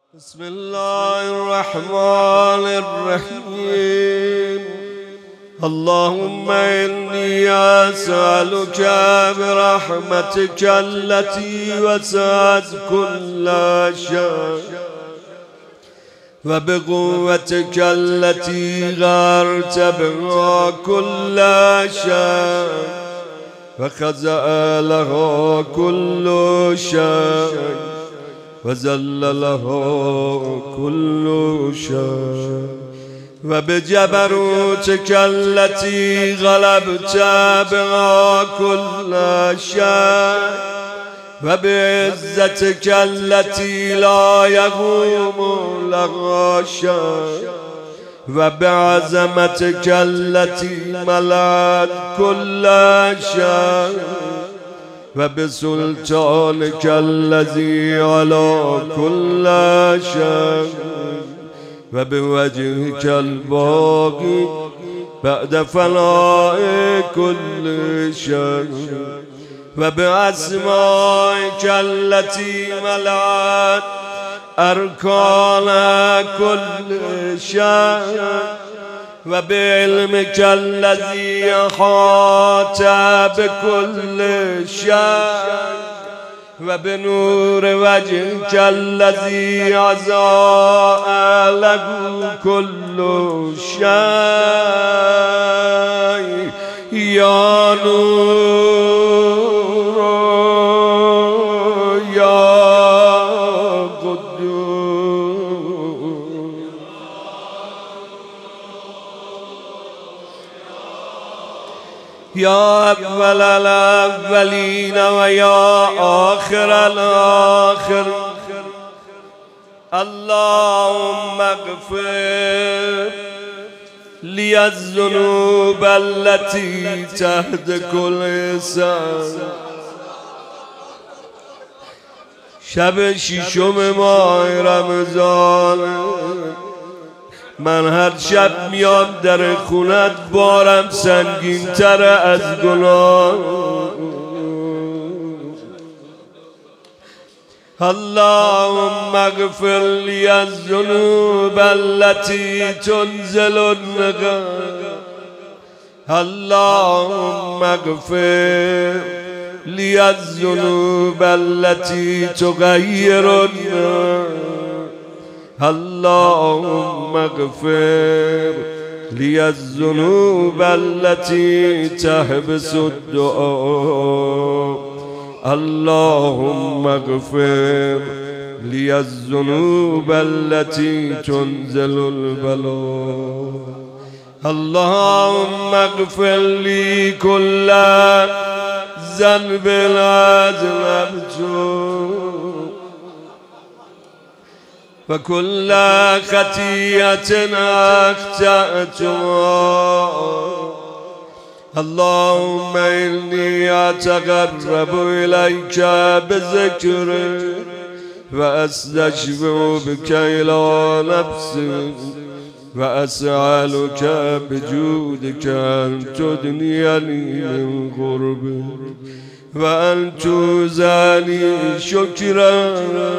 بسم الله الرحمن الرحيم. اللهم إني أسألك برحمتك التي وسعت كل شيء وبقوتك التي غارت بها كل شيء وخزأ له كل شيء وذل له كل شيء وبجبروتك التي غلبت بها كل شيء وبعزتك التي لا يقوم لها شيء وبعظمتك التي ملأت كل شيء وبسلطانك الذي على كل شيء وبوجهك الباقي بعد فناء كل شيء وبأسمائك التي ملأت أركان كل شيء وبعلمك الذي أحاط بكل شيء وبنور وجهك الذي أضاء له كل شيء يا نور يا قدوس يا أول الأولين ويا آخر الآخر. اللهم اغفر لي الذنوب التي تهدك الإنسان. شب ششم ماه رمضان من هر شب میام در خونت بارم سنگین تر از گناه. اللهم اغفر لي الذنوب التي تنزل النقم. اللهم اغفر لي الذنوب التي تغير النقم. اللهم اغفر لي الذنوب التي تحبس الدعاء. اللهم اغفر لي الذنوب التي تنزل البلاء. اللهم اغفر لي كل ذنب أذنبته وكل خطيئة أخطأتها. اللهم إني أتقرب إليك بذكرك وأستشفع بك إلى نفسك وأسألك بجودك أن تدنيني من قربك وأن توزعني شكرا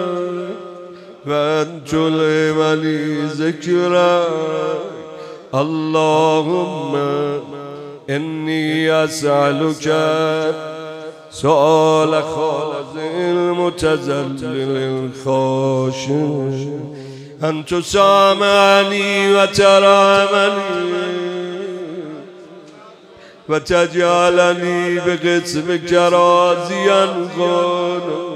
وأن تلهمني ذكرا. اللهم إني أسألك سؤال خالق المتذلل الخاشع أن تسامحني وترحمني وتجعلني بقسمك راضيا غانما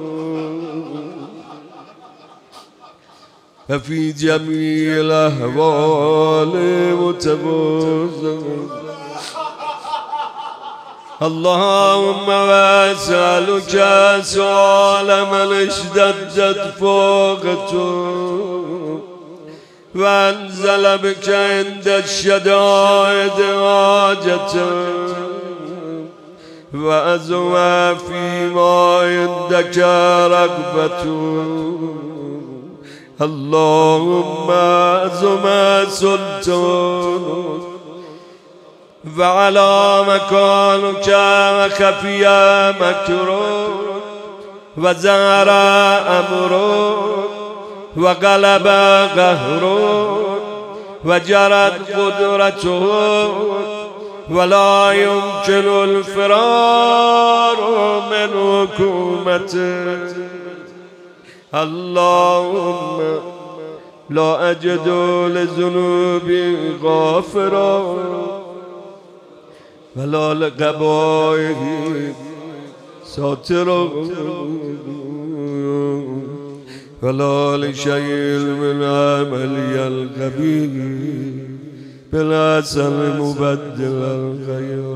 ففي جميع الأحوال متبوزا. اللهم وأسألك سؤال من اشتدت فوقته وأنزل بك عند الشدائد حاجته وأزم فيما عندك رغبته. اللهم أزم سلطانك وعلى مكانك وخفي مكرك وزهر أمرك و غلب قهره و جرت قدرته ولا يمكن الفرار من حكومته. اللهم لا أجد لذنوبي غافرا ولا لقبائه ساترا ولا لشيء من عملي القبيح بالحسن مبدل الخير.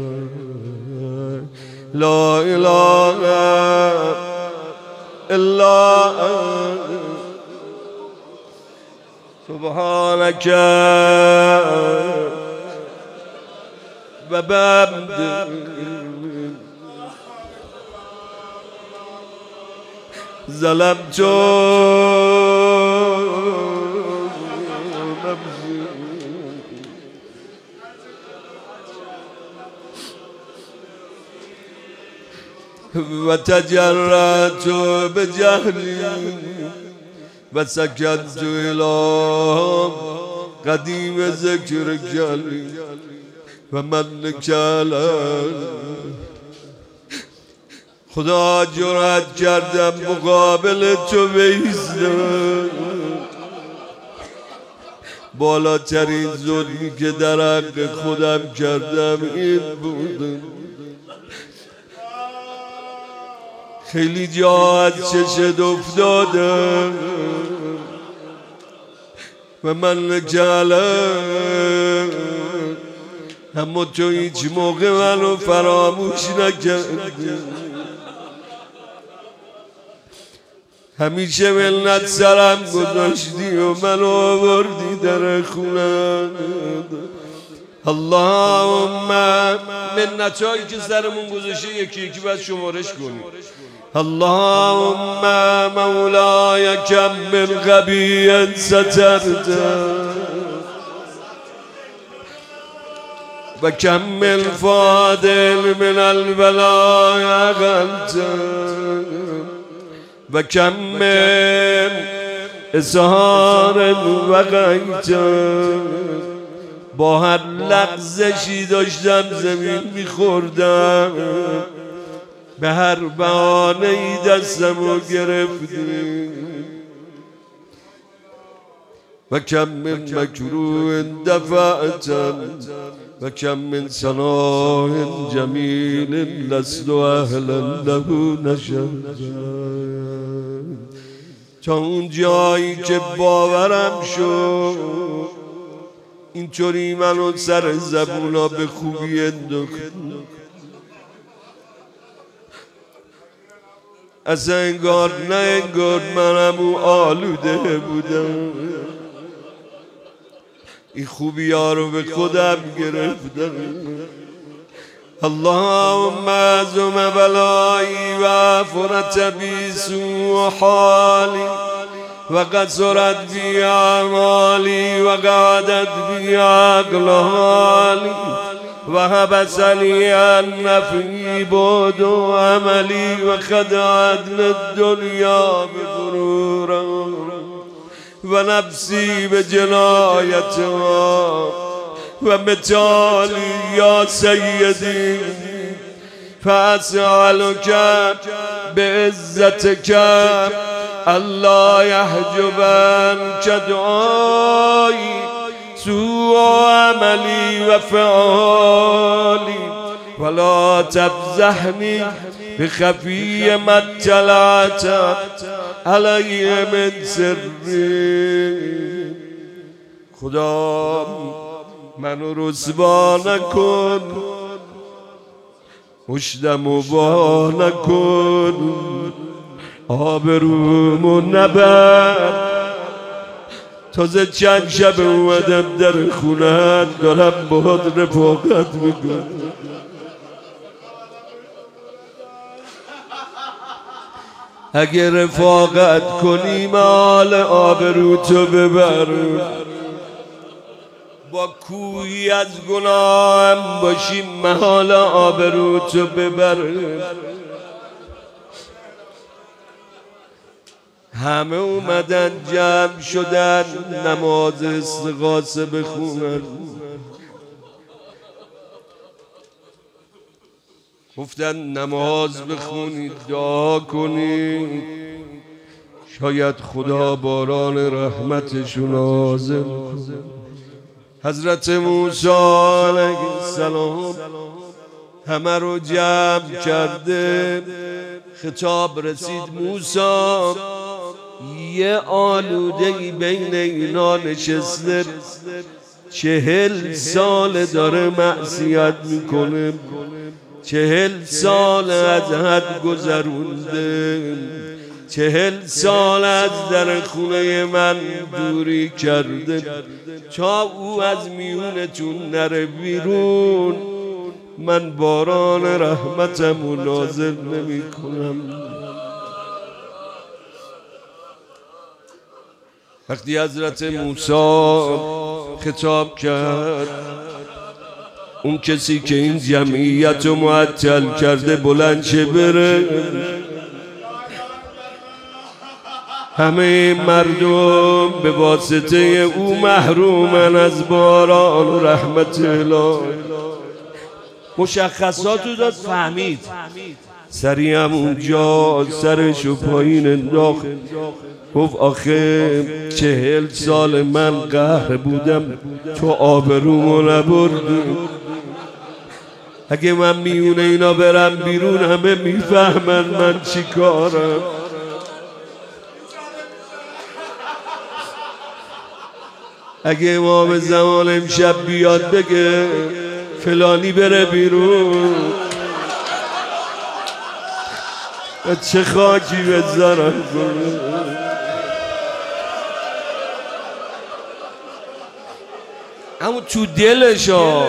لا إله إلا أنت سبحانك وبحمدك ظلمت نفسي وتجرأت بجهلي وسكنت إلى قديم ذكرك لي ومنك علي. خدا جرأت کردم مقابل تو بایستم. بالاترین ظلمی که در حق خودم کردم این بود. خیلی جا از چشت افتادم و من نکلم، اما تو هیچ موقع منو فراموش نکردی. همیشه منت سرم گذاشتی و منو آوردی در خونت. اللهم منتایی که سرمون گذاشتی یکی یکی باید شمارش کنی. اللهم مولاي كم من غبي سترت وكم من فاضل من البلايا غلت وكم من إسهار وغيت. با هر لغزشی داشتم زمین میخوردم، به هر بهانه‌ای دستمو گرفتی. و کم من مکروه دفعت و کم من ثناء جمیل لست اهلا له نشد. تا اون جایی که باورم شد اینطوری منو سر زبونا به خوبی انداخت. اصلا انگار نه انگار منم او آلوده بودم. این خوبی ها رو به خودم گرفتم. اللهم عظم بلایی و فرت بی سوء حالی و قصرت بی اعمالی و قعدت بی عقل حالی و حبس لی النفی بود و عملی و خدعت للدنیا بغرورا و نفسی بجنایتها و متالی یا سیدی فاسألک بعزتک الله یحجب عنک دعایی سوء عملی و فعالی ولا تفضحنی بخفی ما اطلعت علی من سری. خدا منو رسوا نکن، مشتمو وا نکن، آبرومو نبر. تازه چند شب اومدم در خونت دارم باهات رفاقت میکنم. اگه رفاقت کنی مال آبروتو ببر، با کوهی از گناهم باشی محال آبروتو ببر. همه اومدن جمع شدن نماز استغاثه بخونن. گفتن نماز بخونید دعا کنید شاید خدا باران رحمتشو نازل کنه. حضرت موسی علیه السلام همه رو جمع کرده. خطاب رسید موسی یه آلوده‌ای بین اینا نشسته 40 سال داره معصیت میکنه 40 سال از حد گذرونده 40 سال از در خونه من دوری کرده تا او از میونتون نره بیرون من باران رحمتمو نازل نمی کنم. وقتی حضرت موسی خطاب کرد اون کسی که این جمعیت رو معطل کرده بلند شه بره. همه مردم به واسطه او محرومن از باران و رحمت الهی. مشخصاتو داد فهمید. سریع هم اونجا سرشو پایین انداخت گفت آخه 40 سال من قهر بودم تو آبرومو نبردی. اگه من میونه اینا برم بیرون همه میفهمن من چی کارم. اگه امام زمان امشب بیاد بگه فلانی بره بیرون چه خاکی بذارم. اما تو دلش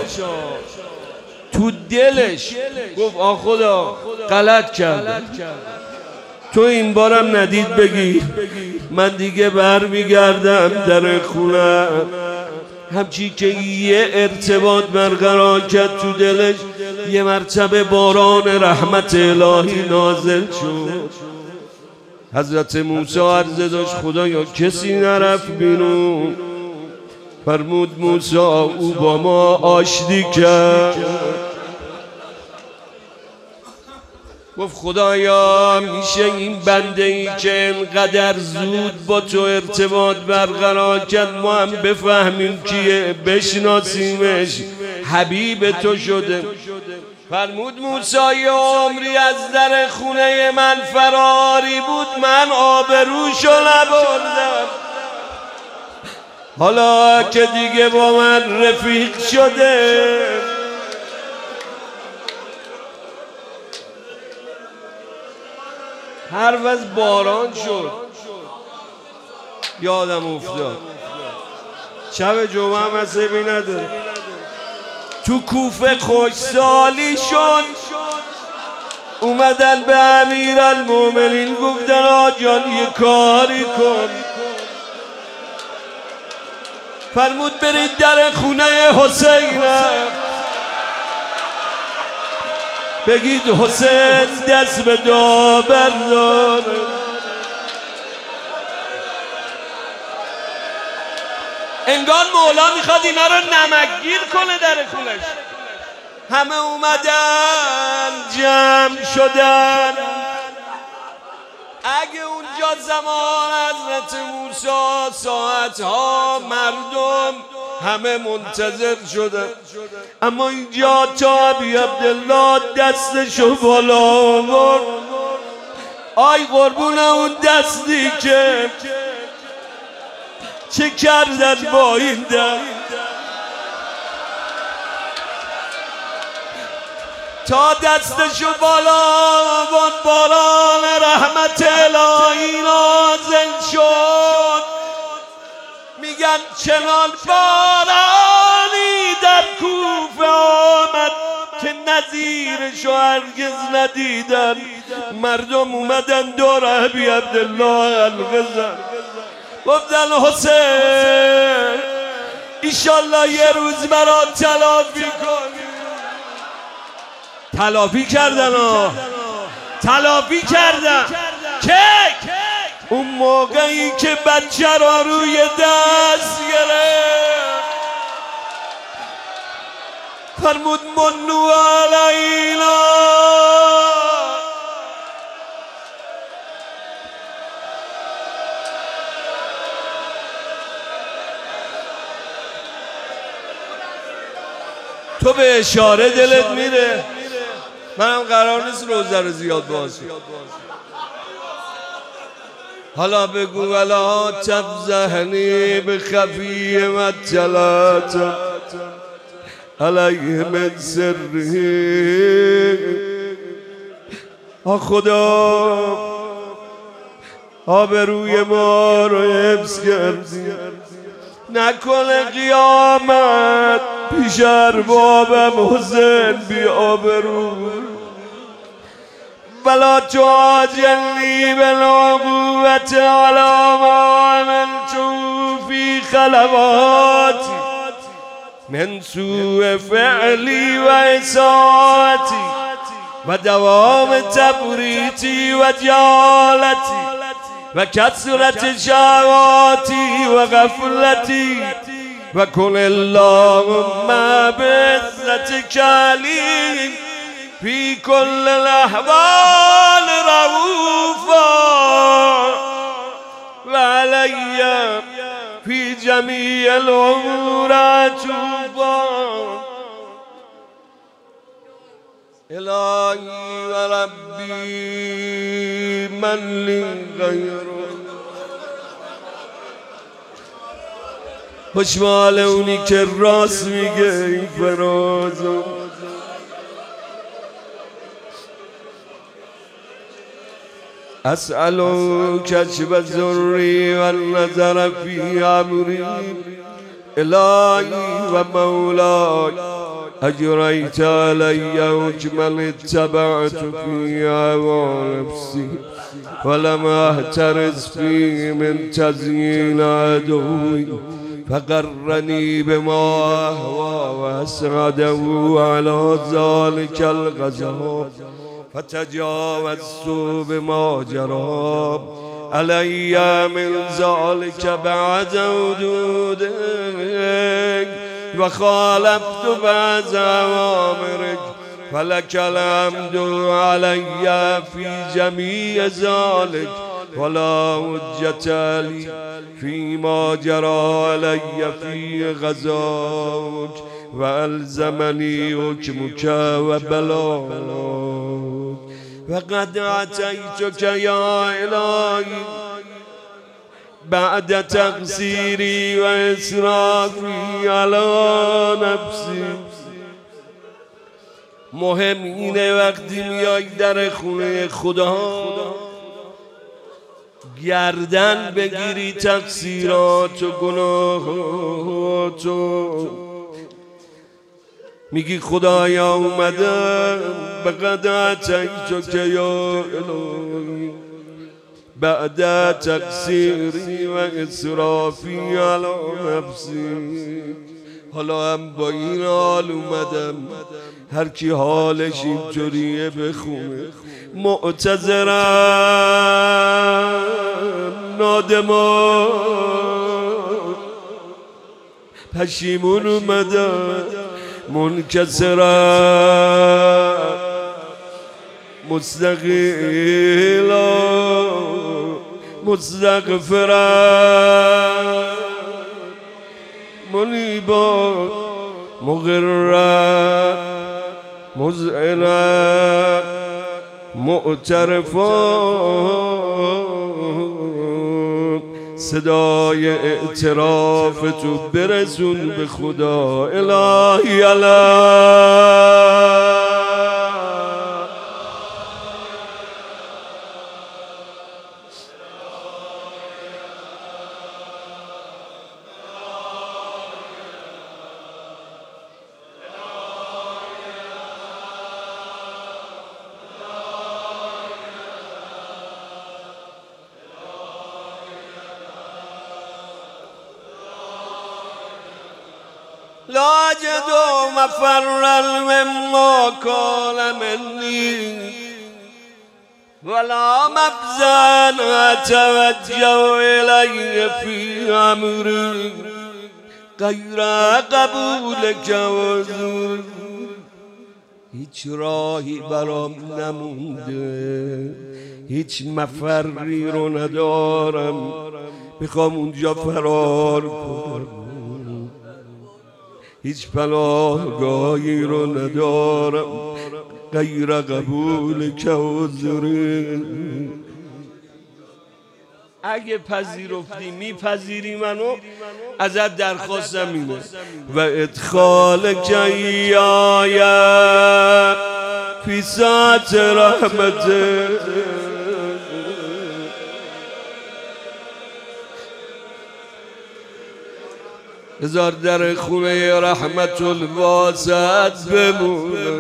گفت آ خدا غلط کردم تو این بارم ندید بگی من دیگه برمیگردم در خونه. همچی که یه ارتباط برقرار کرد تو دلش یه مرتبه باران رحمت الهی نازل شد. حضرت موسی عرضه داشت خدایا کسی نرفت بیرون. فرمود موسی او با ما آشتی کرد. گفت خدایا میشه این بنده ای که انقدر زود با تو ارتباط برقرار کرد ما هم بفهمیم کیه بشناسیمش حبیب تو شده. فرمود موسی عمری از در خونه من فراری بود من آبروشو نبردم حالا که دیگه با من رفیق شده حرف از باران شد. یادم افتاد شب جمعه هم عصبی نداره تو کوفه خوشسالی شد. اومدن به امیرالمومنین گفتن آجان یه کاری کن. فرمود برید در خونه حسین بگید حسین دست به دعا بردار. انگار مولا میخواد اینا رو نمکگیر کنه در خونش. همه اومدن جمع شدن. اگه اونجا زمان حضرت موسی ساعتها مردم همه منتظر شدن اما اینجا تا ابی عبدالله دستشو بالا آورد. آی قربون اون دستی که چه کردن با این دست تا دستشو بالا آورد باران رحمت الهی نازل شد. میگن چنان بارانی در کوفه آمد که نظیرشو هرگز ندیدن. مردم اومدن دور ابی عبدالله الغزن گفتن حسین ایشالله یه روز مرا تلافی کنی. تلافی کردن اون موقعی که بچه را روی دست گرفت فرمود منو علینا. تو به اشاره دلت میره. منم قرار نیست روزه رو زیاد باز کنم. حالا بگو ولا تفضحنی بخفی و اطلعت علیه من سره. خدا آبروی ما رو حفظ کردی، نکنه قیامت پیش اربابم حسین بی آبرو. ولا تعاجلنی بالعقوبة على ما عملت في خلواتي من سوء فعلي وإساءتي ودوام تبريتي وجهالتي وكثرة شهواتي وغفلتي وكن اللهم بعزتك لي في كل الأحوال رؤوفا وعلي في جميع الأمور عتوبا. إلهي وربي من لي غيره. خوشحال اونی که راست میگه این فرازو. أسألك كشف الزر والنظر في أمري إلهي ومولاي أجريت علي أجمل اتبعت في هوى نفسي ولم أهترس فيه من تزيين عدوي فقرني بما أهوى وأسعده على ذلك الغزال فتجاوزت بما جرى علي من ذلك بعد حدودك وخالفت بعض أوامرك فلك الحمد علي في جميع ذلك ولا حجة لي فيما جرى علي في غزاك وألزمني حكمك وبلاغك وقد أتيتك يا إلهي بعد تقصيري وإسرافي على نفسي. مهم اینه وقتی میای در خونه خدا گردن بگیری تقصیرات و گناهاتو، میگی خدایا اومدم به قدرت که یا الهی بعد تقصیری و اسرافی علی نفسی. حالا هم با این حال اومدم، هر کی حالش اینطوریه بخونه معتذرم نادمان پشیمون اومدم منکسرم مستقیلا مستغفرم منیبا مغرم مذعنم معترفان. صدای اعتراف تو برسون به خدا. الهی الله لا أجد مفرا مما قال مني ولا مفزن أتوجه إليه في أمري غیر قبولک و حضور. هیچ راهی برام نمونده، هیچ مفری رو ندارم، میخوام اونجا فرار کنم، هیچ پناهگاهی رو ندارم غیر قبولک و حضور. اگه پذیرفتی میپذیری منو، ازت درخواستم اینه و ادخالک ایای فی ساعت رحمته. بذار در خونه رحمت الواسعت بمونه.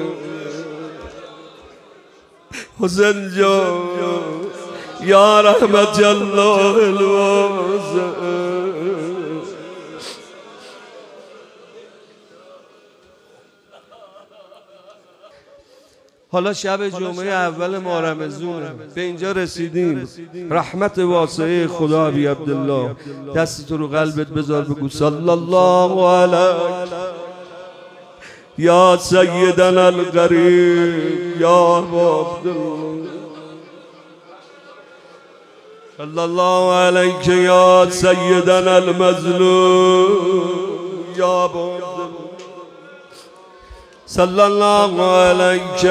حسین جان یا رحمت الله الواسع. حالا شب جمعه اول ماه رمضونه، به اینجا رسیدیم. رحمت واسعه خدا ابی عبدالله، دست تو رو قلبت بذار بگو صلی الله علیه یا سیدنا القریب یا ابا عبدالله، صلی الله علیک یا سیدنا المظلوم یا ابا عبدالله، صلی الله علیک.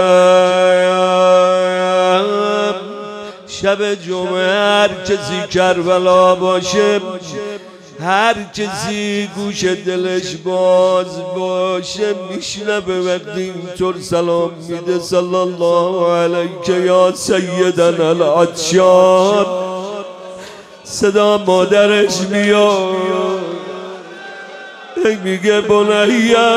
شب جمعه هر کسی کربلا باشه، هر کسی گوش دلش باز باشه میشنوه وقتی اینطور سلام میده صلی الله علیک یا سیدنا العطشان. صدا مادرش میاد میگه بنیه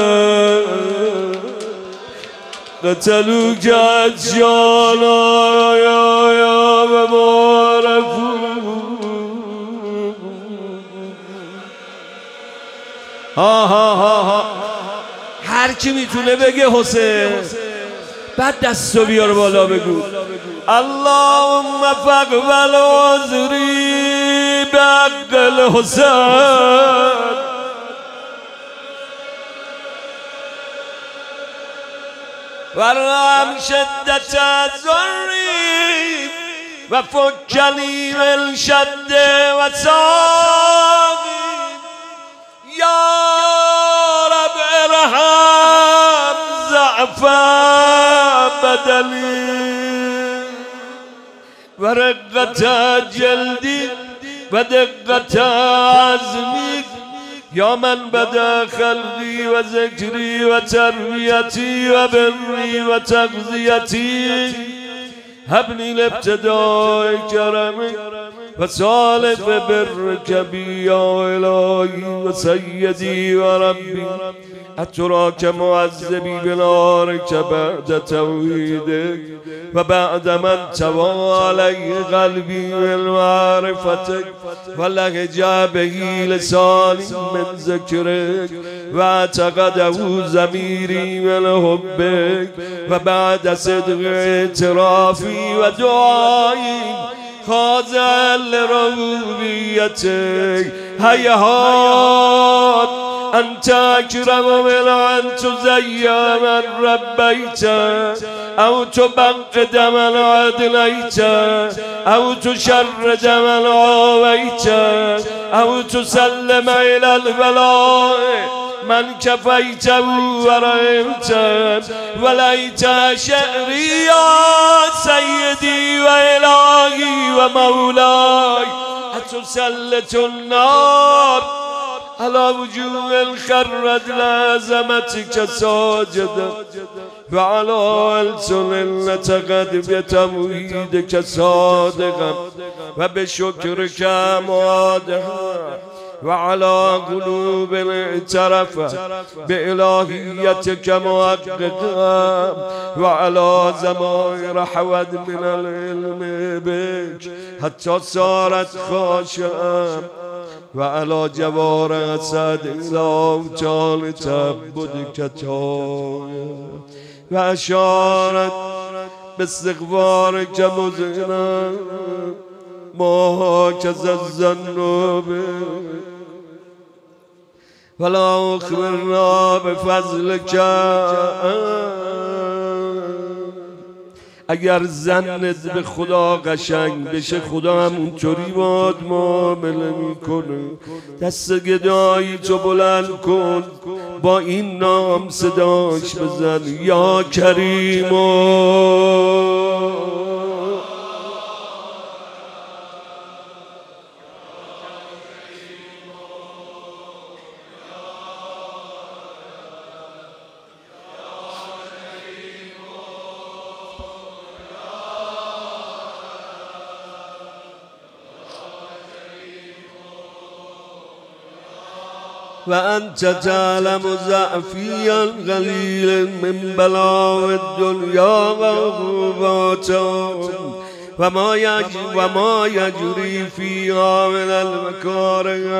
قتلوک عطشان یا به معرفو. هر کی میتونه بگه حسین، بعد دستو بیار بالا بگو اللهم فاقبل عذری بحق الحسین. ورحم شدت ضری و فکلی الشد و ساقی. یا رب ارحم ضعف بدلی و رقت جلدی و دقت عزمی. یا من بدا خلقی و ذکری و تربیتی و بری و تغذیتی. هبنی الابتداء کرمی و صالف برک بی یا الهی و سیدی و ربی. اتراک معذبی بنارک بعد توحیدک و بعد من توالی قلبی بالمعرفتک و لهجه بهی لسانی من ذکرک و اعتقده ضمیری من حبک و بعد صدق اعترافی و دعایی خاضع لربوبیتک. هیهات انت اکرم من ان تزیع من ربیت او تبقد من عدلیت او تشرد من عاویت او تسلم الى البلاء من کفیت و رحمت ولیت شعری یا سیدی و الهی و مولای. اتسلط النار على وجوه خرت لعظمتك ساجدا وعلى ألسن نطقت بتموحيدك صادقا وبشكرك مادحا وعلى قلوب اعترفت بإلهيتك محققا وعلى ضمائر حود من العلم بك حتى صارت خاشعا وعلى جوار أسد إلى جال تعبدك وأشارت باستغفارك مذعنا ما هكذا الذنوب ولا أخبرنا بفضلك. اگر زنت به خدا قشنگ بشه خدا همونطوری باهات معامله میکنه. دست گدایی تو بلند کن، با این نام صداش بزن: یا کریمو وأنت تعلم ضعفي القليل من بلاء الدنيا وعقوباتها وما يجري فيها من المكاره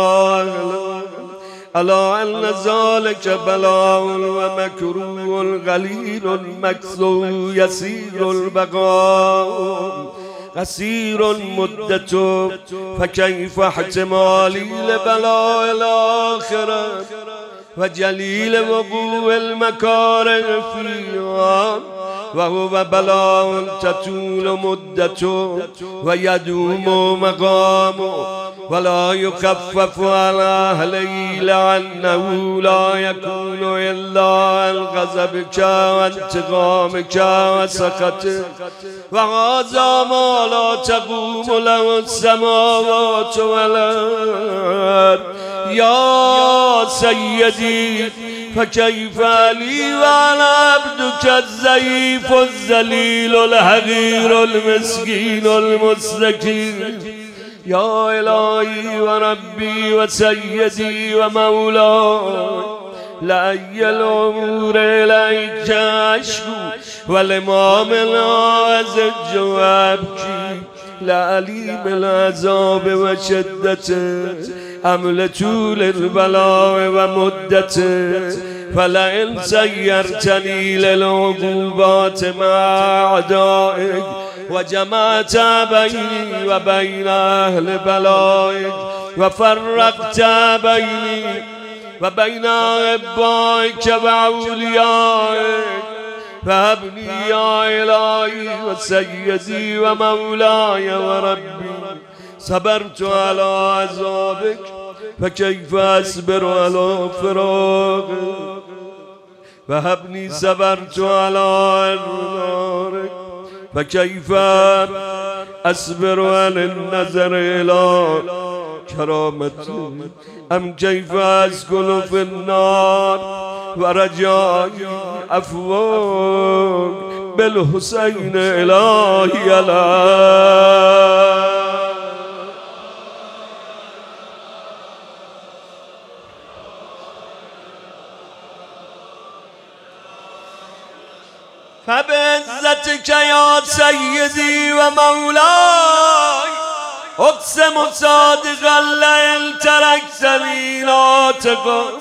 على أن ذلك بلاء ومكروه قليل مكسور يسير البقاء قصير مدته. فكيف احتمالي لبلاء الآخرة وجليل وقوع المكاره فيها وهو بلاء تطول مدته ويدوم مقامه ولا يخفف على أهله لأنه لا يكون إلا الغضبك وانتقامك وسخطك. وهذا ما لا تقوم له السماوات والأرض. يا سيدي فكيف لي وأنا عبدك الضعيف الذليل الحقير المسكين المستكين. يا إلهي وربي وسيدي ومولاي لأي الأمور إليك أشكو والإمام الأعز وأبكي لأليم العذاب وشدته أم لطول البلاء ومدته. فلئن سيرتني للعقوبات مع أعدائك وجمعت بيني وبين أهل بلائك وفرقت بيني وبين أحبائك وأوليائك فهبني يا إلهي وسيدي ومولاي وربي. صبرت على عذابك فكيف أصبر على فراقك. فهبني صبرت على نارك فكيف أصبر عن النظر إلى كرامتك. أم كيف أسكن في النار ورجائي عفوك بالحسين إلهي لا. فبعزتك يا سيدي ومولاي اقسم صادقا لئن تركتني لا تقل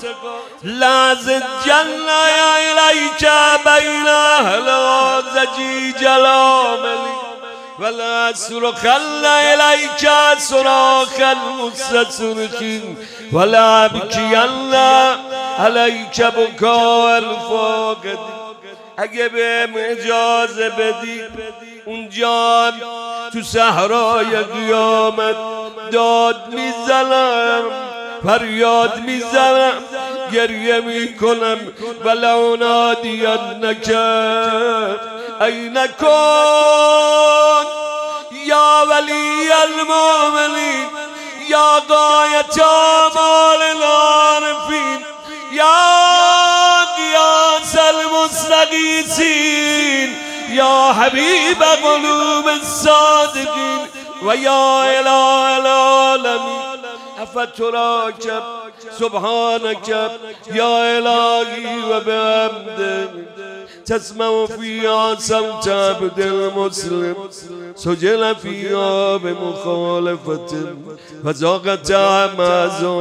لازجن اليك بين اهل زجي جلاملي ولا صرخن اليك صراخ المستصرخين ولا ابكين عليك بكاء الفاقدين. اگه بهم اجازه بدی اونجا تو صحرای قیامت داد میزنم، فریاد میزنم، گریه میکنم ولو نادینک این کن یا ولی المؤمنین یا غایت آمال العارفین یا قیاس المستغیثین یا حبیب قلوب الصادقین و یا اله العالمین افتراک سبحانك يا إلهي وبحمدك تسمع فيها صوت عبد المسلم سجل فيها بمخالفة وذاقت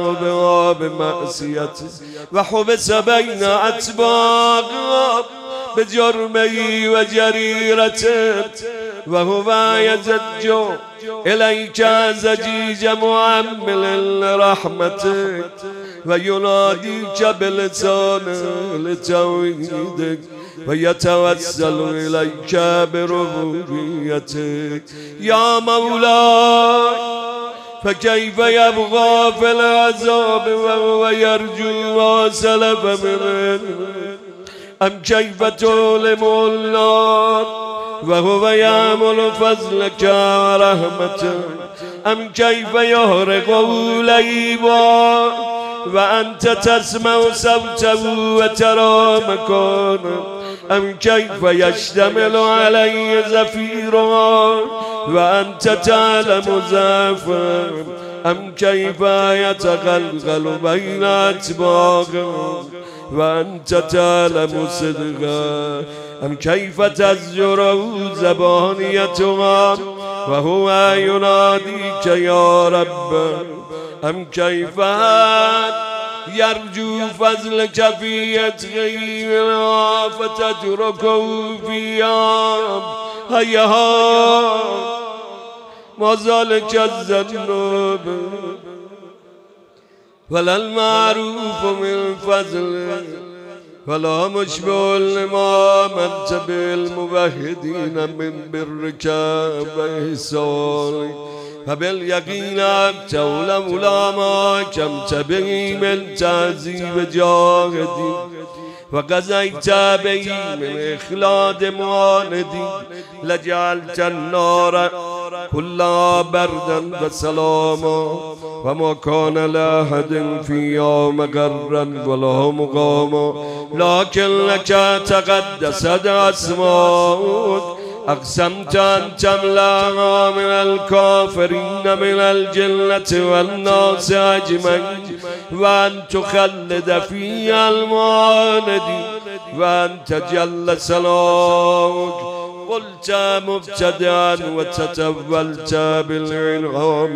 عذابها بمعصيته وحبس بين أتباعها بجرمه وجريرته وهو يزج إليك زجيج معمل رحمتك ويناديك بلسان لتوحيدك ويتوسل إليك بربوبيتك يا مولاي فكيف يبغى في العذاب وهو يرجو ما سلف منه أم كيف تؤلم النار وهو يأمل فضلك ورحمتك أم كيف يهرق ليبا وأنت تسمع صوته وترى مكانه أم كيف يشتمل عليه زفيرا وأنت تعلم زافا أم كيف يتغلغل بين أتباعه وأنت تعلم صدقا أم كيف تزجر زبانيتها وهو يناديك يا رب أم كيف يرجو فضلك في يدغيها فتتركه فيها هيها ما ذلك الذنوب ولا المعروف من فضله ولا مشبه لما من بالموحدين من برك وإحسانك فباليقين أبت ولولا ما كمت به من تعذيب جاهدي وقضيت به من إخلاد معاندي لجعلت النار كلها بردا وسلاما وما كان لأحد فيها مقرا ولا مقاما لكن لك تقدست أسماؤك أقسمت أن تملأها من الكافرين من الجنة والناس أجمعين وأن تخلد فيها المعاندين وأن تجل سلامك قلت مبتدأ وتتولت بالإنعام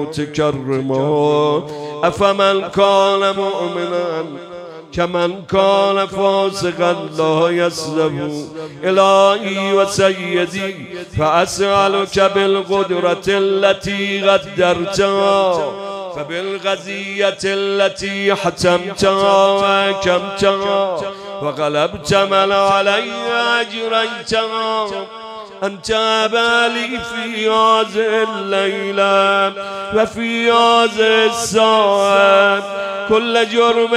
متكرما أفمن كان مؤمنا كمن كان فاسقا لا يسلم إلهي وسيدي فأسألك بالقدرة التي قدرتها فبالغزية التي حتمتها وحكمتها وغلبت من علي أجريتها أنت بالي في هذه الليلة وفي هذه الساعة كل جرم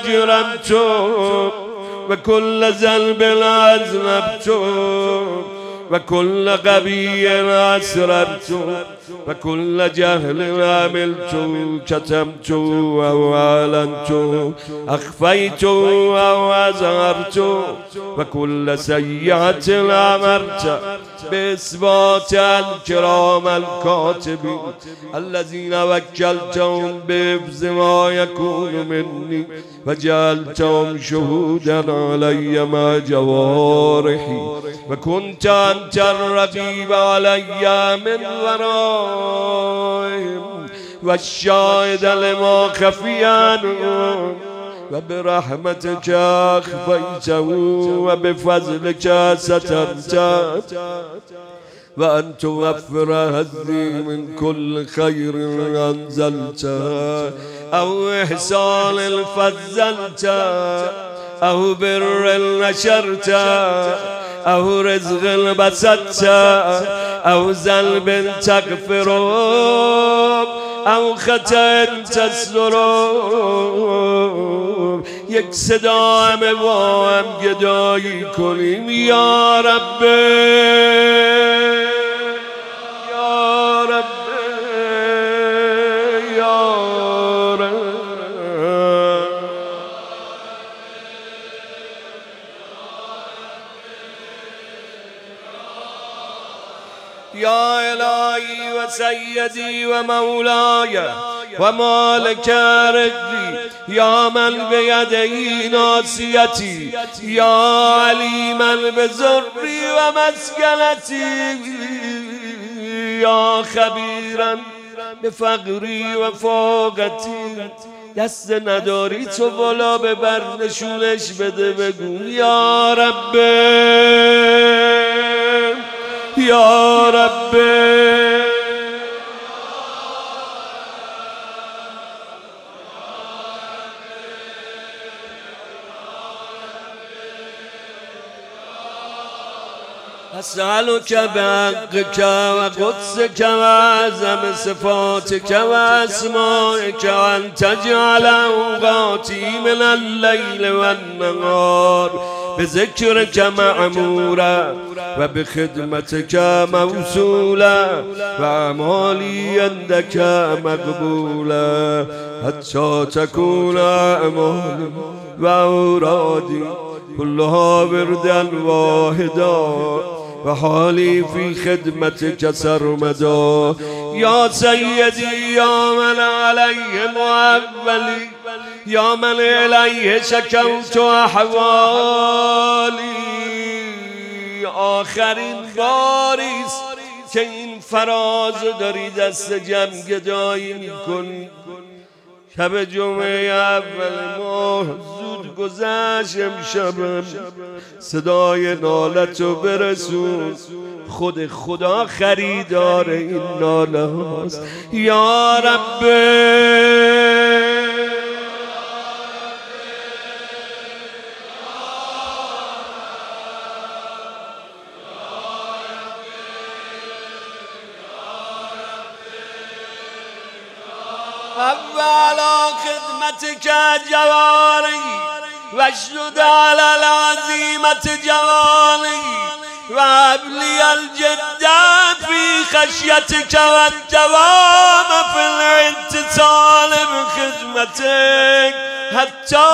أجرمته وكل ذنب أذنبته وكل غبي أسررت وكل جهل عملت كتمت أو أعلنت أخفيت أو أظهرت وكل سيئة أمرت بإثبات الكرام الكاتبين الذين وكلتهم بحفظ ما يكون مني وجعلتهم شهودا علي مع جوارحي وكنت أنت الرقيب علي من ورائهم والشاهد لما خفي عنهم وبرحمتك أخفيته وبفضلك سترته وأن توفر هذي من كل خير أنزلته أو إحسان فضلته أو بر نشرته أو رزق بسطته أو ذنب تغفره أو خطأ تستره یک صدا همه با هم گدایی کنیم یا رب یا رب یا رب یا الهی و سیدی و مولاي ومالك رجلي يا من بيده ناصيتي يا عليما بزري ومسكنتي يا خبيرا بفقري وفوقتي دست نداری تو بالا ببر نشونش بده بگو یا رب یا رب أسألك بحقك وقدسك وأعظم صفاتك وأسمائك أن تجعل أوقاتي من الليل والنهار بذكرك معمورا وبخدمتك موصولا وأعمالي عندك مقبولا حتى تكون أعمالي وأورادي كلها وردا واحدا وحالي في خدمتك سرمدا يا سيدي يا من عليه معولي يا من إليه شكوت أحوالي آخرین باریست که این فراز داری دست جمع گدایی میکنی شب جمعه اول ماه زود گذشت امشبم صدای نالتو برسون خود خدا خریدار این ناله هاست یا رب أولا خدمتك جواري واشدد على العزيمة جواري وهب لي الجد في خشيتك والدوام في الانتصال بخدمتك حتى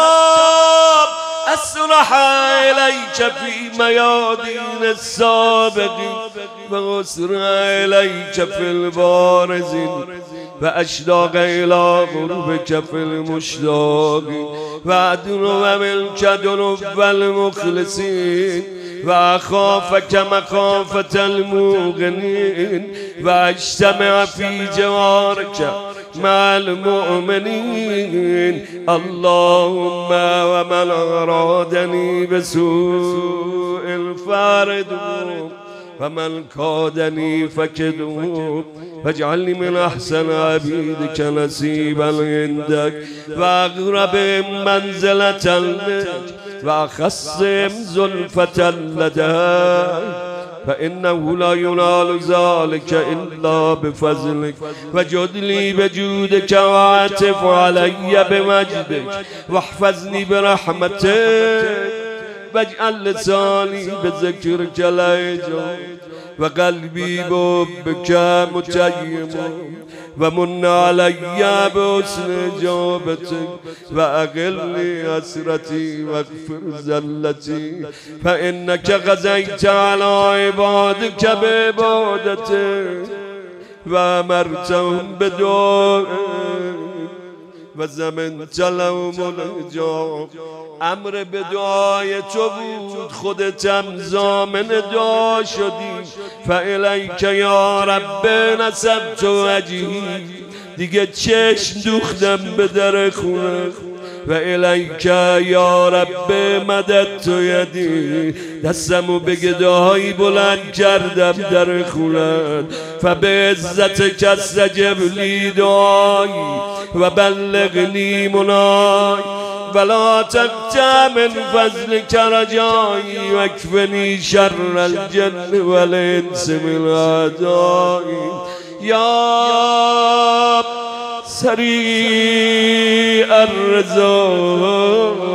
أسرح إليك في ميادين السابقين وأسرع إليك في البارزين وأشتاق إلى غروبك في المشتاق وأدنو منك دنو المخلصين وأخافك مخافة الموقنين وأجتمع في جوارك مع المؤمنين اللهم ومن أرادني بسوء فاردوه فمن كادني فكدوه فاجعلني من أحسن عبيدك نصيبا عندك وأقربهم منزلة منك وأخصهم زلفة لديك فإنه لا ينال ذلك إلا بفضلك وجد لي بجودك وعطف علي بمجدك واحفظني برحمتك واجعل لساني بذكرك لهجا وقلبي بحبك متيم ومن علي بحسن إجابتك وأقل حسرتي واغفر زلتي فإنك غزيت على عبادك بعبادتك وأمرتهم بدعائك وزمنت لهم الإجابة امر به دعای تو بود خودتم ضامن دعا شدی فالیک یا رب نصبت وجهی دیگه چشم دوختم به در خونه و الیک یا رب مددت یدی دستمو به گداهایی بلند کردم در خونت فبعزتک استجب لی دعایی و بلغنی منایی ولا تقطع من فضلك رجائي واكفني شر الجن والانس من اعدائي يا سريع الرزق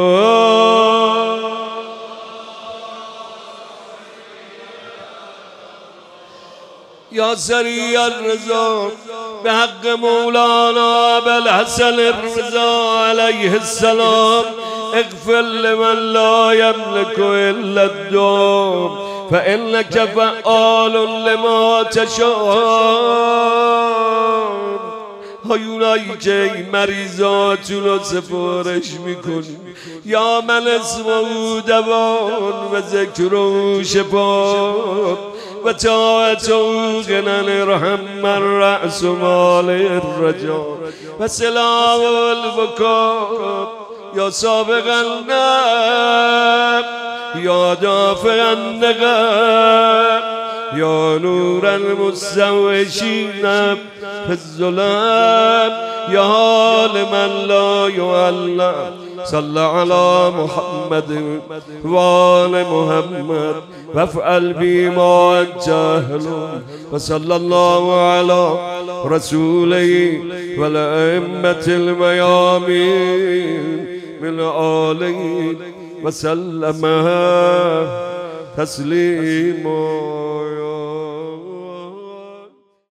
يا سريع الرزق بحق مولانا أبا الحسن الرضا عليه السلام اغفر لمن لا يملك إلا الدوم فإنك فعال لما تشاء هایونایی که این مریضاتون رو سفارش میکنی یا من اسمه دوان و ذکر و شفا وطاعته غنى ارحم من رأس مال الرجال وسلام البكاء يا سابق النار يا دافع النقاب يا نور المستوشين في الظلام يا حال من لا يعلم صل على محمد وآل محمد وافعل بما أنت أهله وصلى الله على رسوله والأئمة الميامين من آله وسلم تسليما.